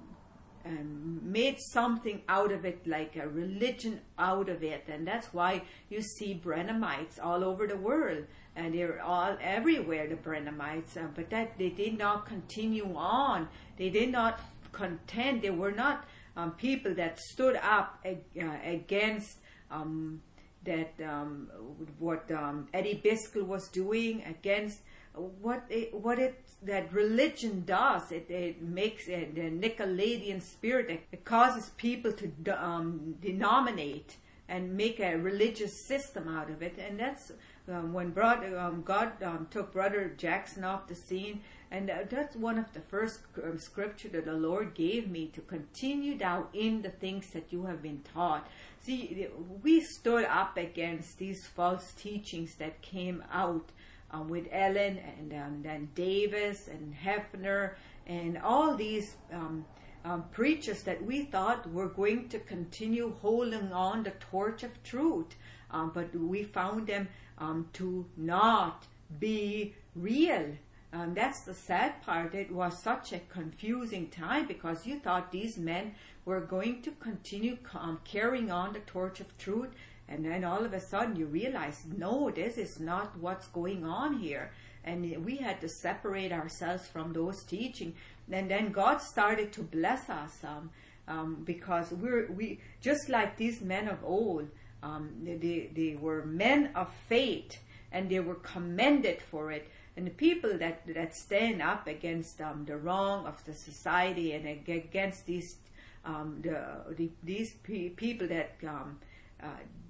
um, made something out of it, like a religion out of it, and that's why you see Branhamites all over the world, and they're all everywhere, the Branhamites. Uh, but that they did not continue on. They did not contend. They were not um, people that stood up ag- uh, against um, that um, what um, Eddie Biscoe was doing, against what it, what it that religion does. It, it makes a, the Nicolaitan spirit. It, it causes people to um, denominate and make a religious system out of it. And that's um, when brother, um, God um, took Brother Jackson off the scene. And uh, that's one of the first um, scripture that the Lord gave me, to continue thou in the things that you have been taught. See, we stood up against these false teachings that came out um, with Ellen and um, then Davis and Hefner and all these um, um, preachers that we thought were going to continue holding on the torch of truth. Um, but we found them um, to not be real. Um, that's the sad part. It was such a confusing time, because you thought these men were going to continue um, carrying on the torch of truth, and then all of a sudden you realize, no, this is not what's going on here. And we had to separate ourselves from those teaching. And then God started to bless us um, um, because we're we just like these men of old. Um, they, they were men of faith. and they were commended for it. And the people that, that stand up against um, the wrong of the society and against these um, the, the these pe- people that um, uh,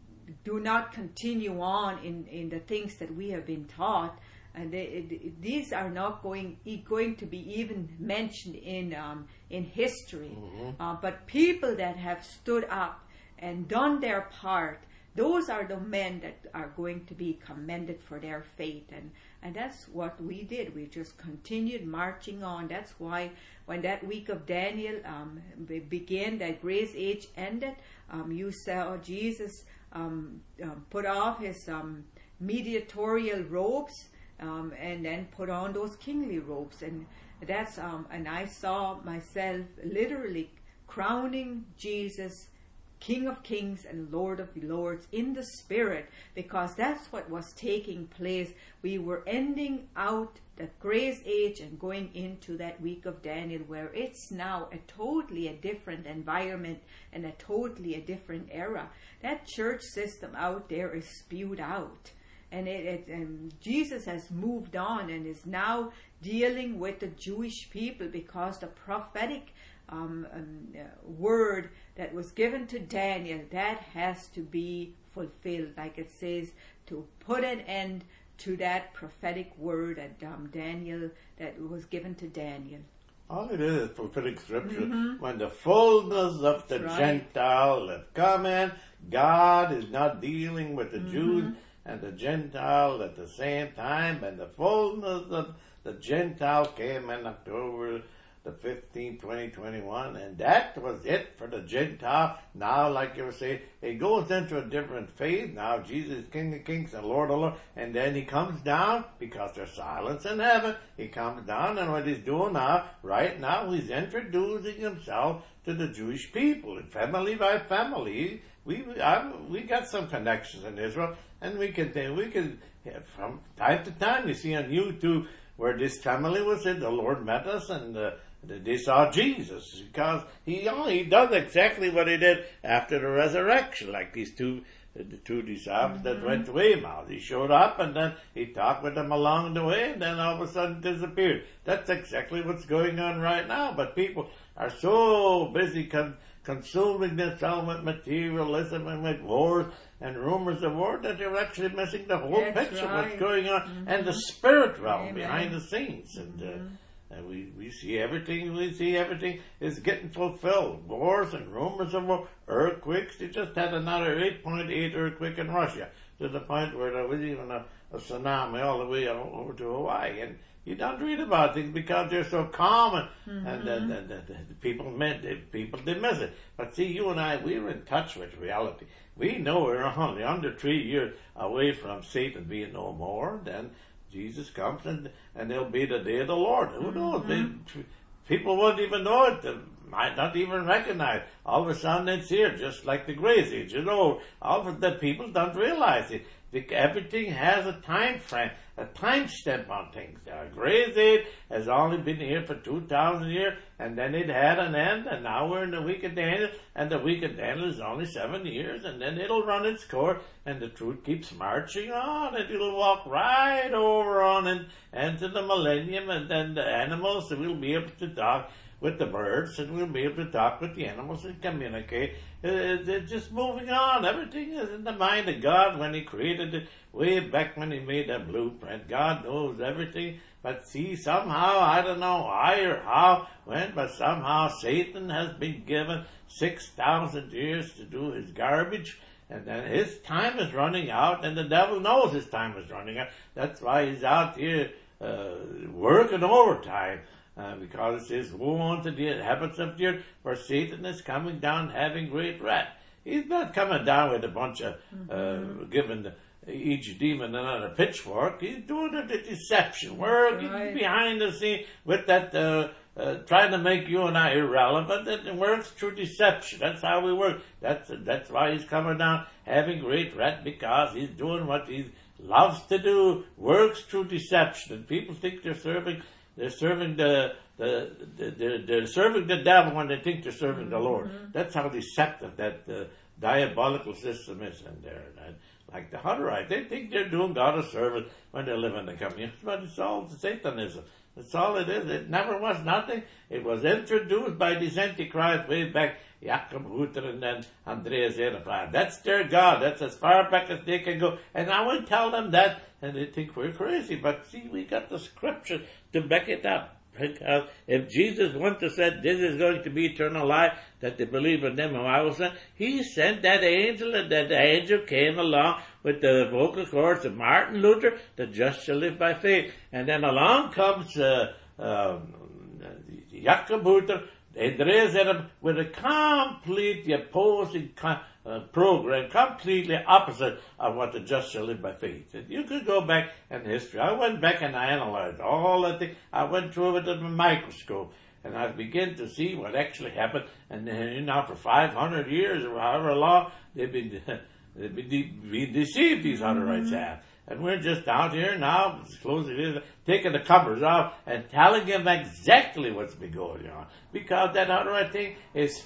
do not continue on in, in the things that we have been taught, and they, it, these are not going going to be even mentioned in um, in history. Mm-hmm. Uh, but people that have stood up and done their part, those are the men that are going to be commended for their faith. And, and that's what we did. We just continued marching on. That's why when that week of Daniel um, began, that grace age ended, um, you saw Jesus um, um, put off his um, mediatorial robes um, and then put on those kingly robes. And that's um, and I saw myself literally crowning Jesus King of Kings and Lord of Lords in the Spirit, because that's what was taking place. We were ending out the grace age and going into that week of Daniel, where it's now a totally a different environment and a totally a different era. That church system out there is spewed out. And it, it and Jesus has moved on and is now dealing with the Jewish people, because the prophetic um, um, uh, word that was given to Daniel, that has to be fulfilled. Like it says, to put an end to that prophetic word that um, Daniel, that was given to Daniel. All it is is prophetic scripture. Mm-hmm. When the fullness of the Right. Gentile have come in, God is not dealing with the Mm-hmm. Jews and the Gentile at the same time. And the fullness of the Gentile came in October the fifteenth, twenty twenty-one, and that was it for the Gentile. Now, like you were saying, it goes into a different phase. Now, Jesus is King of Kings and Lord of Lords, and then he comes down, because there's silence in heaven. He comes down, and what he's doing now, right now, he's introducing himself to the Jewish people, and family by family. We I, we got some connections in Israel, and we can we can from time to time you see on YouTube where this family was in. The Lord met us, and uh, they saw Jesus, because he he does exactly what he did after the resurrection, like these two the two disciples mm-hmm. that went to Emmaus. He showed up, and then he talked with them along the way, and then all of a sudden disappeared. That's exactly what's going on right now. But people are so busy con- consuming themselves with materialism and with wars and rumors of war that they're actually missing the whole That's picture of right. what's going on Mm-hmm. and the spirit realm Amen. behind the scenes. And uh, Mm-hmm. And we, we see everything, we see everything is getting fulfilled. Wars and rumors of war, earthquakes. They just had another eight point eight earthquake in Russia, to the point where there was even a, a tsunami all the way over to Hawaii. And you don't read about things because they're so common, mm-hmm. and the, the, the, the people meant the people did miss it. But see, you and I, we were in touch with reality. We know we're only under three years away from Satan being no more. Then Jesus comes, and and it'll be the day of the Lord. Who knows? Mm-hmm. They, people won't even know it. They might not even recognize. All of a sudden, it's here, just like the grace age. You know, all of the people don't realize it. Everything has a time frame, a time stamp on things. The grace age has only been here for two thousand years, and then it had an end, and now we're in the week of Daniel, and the week of Daniel is only seven years, and then it'll run its course, and the truth keeps marching on, and it'll walk right over on and into the millennium, and then the animals will be able to talk with the birds, and we'll be able to talk with the animals and communicate. It's just moving on. Everything is in the mind of God when he created it, way back when he made that blueprint. God knows everything. But see, somehow, I don't know why or how, when, but somehow Satan has been given six thousand years to do his garbage, and then his time is running out, and the devil knows his time is running out. That's why he's out here uh, working overtime. Uh, because it says, woe unto the inhabitants of the earth, for Satan is coming down having great wrath. He's not coming down with a bunch of, mm-hmm. uh, giving the, each demon another pitchfork. He's doing it the deception, working right. behind the scene with that, uh, uh, trying to make you and I irrelevant. It works through deception. That's how we work. That's, that's why he's coming down having great wrath, because he's doing what he loves to do, works through deception. And people think they're serving They're serving the, the, the, the they're serving the devil when they think they're serving the Lord. Mm-hmm. That's how deceptive that uh, diabolical system is in there. And like the Hutterites, they think they're doing God a service when they live in the community, but it's all Satanism. That's all it is. It never was nothing. It was introduced by these antichrists way back, Jakob Hutter and then Andreas Ehrenfeld. That's their God. That's as far back as they can go. And I would tell them that, and they think we're crazy. But see, we got the scripture to back it up. Because if Jesus once have said this is going to be eternal life, that they believe in them, and I was saying, he sent that angel, and that angel came along with the vocal cords of Martin Luther, the just shall live by faith. And then along comes uh, um, Jakob Hutter, Andreas Ehrenfeld, with a completely opposing con- uh, program, completely opposite of what the just shall live by faith. And you could go back in history. I went back and I analyzed all the things. I went through it with a microscope, and I began to see what actually happened. And you know, for five hundred years or however long, they've been they've been, de- been deceived. These Hutterites have. And we're just out here now, as close as it is, taking the covers off and telling them exactly what's been going on. Because that other thing is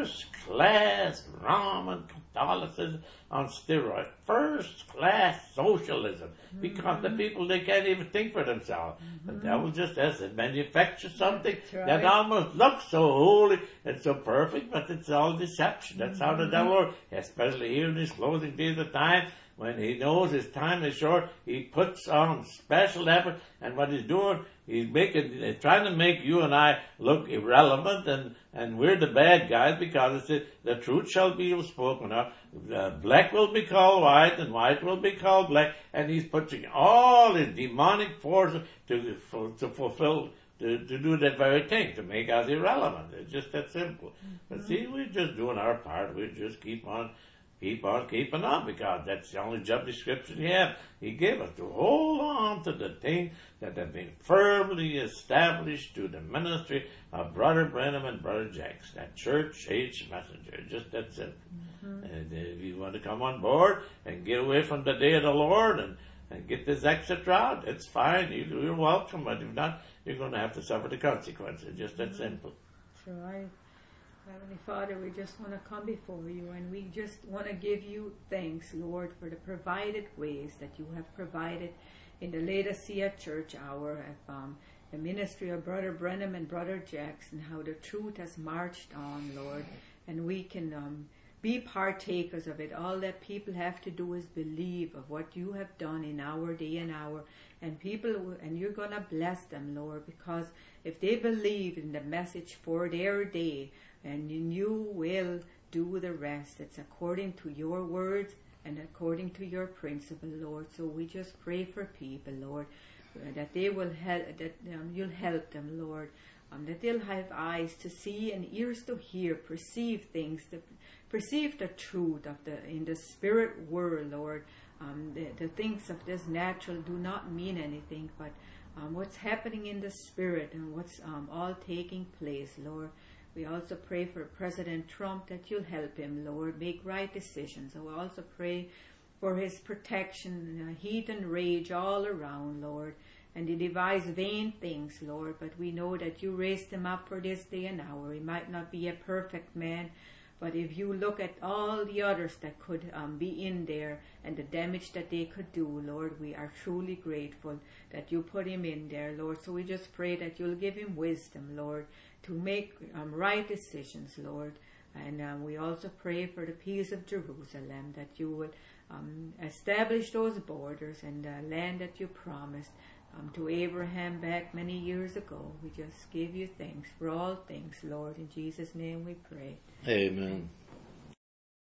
first-class Roman Catholicism on steroids. First-class socialism. Because mm-hmm. the people, they can't even think for themselves. Mm-hmm. The devil just has to manufacture something right. that almost looks so holy and so perfect, but it's all deception. That's mm-hmm. how the devil works. Especially here in these closing days of time, when he knows his time is short, he puts on special effort, and what he's doing, he's making, he's trying to make you and I look irrelevant, and, and we're the bad guys, because it says, the truth shall be spoken of, the black will be called white, and white will be called black, and he's putting all his demonic forces to, for, to fulfill, to, to do that very thing, to make us irrelevant. It's just that simple. Mm-hmm. But see, we're just doing our part, we just keep on Keep on keeping on, because that's the only job description he had. He gave us to hold on to the things that have been firmly established through the ministry of Brother Branham and Brother Jacks. That church age messenger. Just that simple. Mm-hmm. And if you want to come on board and get away from the day of the Lord and, and get this exit route, it's fine. You, you're welcome. But if not, you're going to have to suffer the consequences. Just that mm-hmm. simple. That's right. Heavenly Father, we just want to come before you, and we just want to give you thanks, Lord, for the provided ways that you have provided in the Laodicea Church Hour of um, the ministry of Brother Branham and Brother Jackson, how the truth has marched on, Lord, and we can um, be partakers of it. All that people have to do is believe of what you have done in our day and hour, and people, and you're going to bless them, Lord, because if they believe in the message for their day, and you will do the rest. It's according to your words and according to your principle, Lord. So we just pray for people, Lord, that they will help, that um, you'll help them, Lord, um, that they'll have eyes to see and ears to hear, perceive things, to perceive the truth of the in the spirit world, Lord. Um, the, the things of this natural do not mean anything, but um, what's happening in the spirit and what's um, all taking place, Lord. We also pray for President Trump, that you'll help him, Lord, make right decisions. And we also pray for his protection, uh, heat and rage all around, Lord. And he devise vain things, Lord, but we know that you raised him up for this day and hour. He might not be a perfect man, but if you look at all the others that could um, be in there and the damage that they could do, Lord, we are truly grateful that you put him in there, Lord. So we just pray that you'll give him wisdom, Lord, to make um, right decisions, Lord. And um, we also pray for the peace of Jerusalem, that you will um, establish those borders and the land that you promised um, to Abraham back many years ago. We just give you thanks for all things, Lord. In Jesus' name we pray. Amen.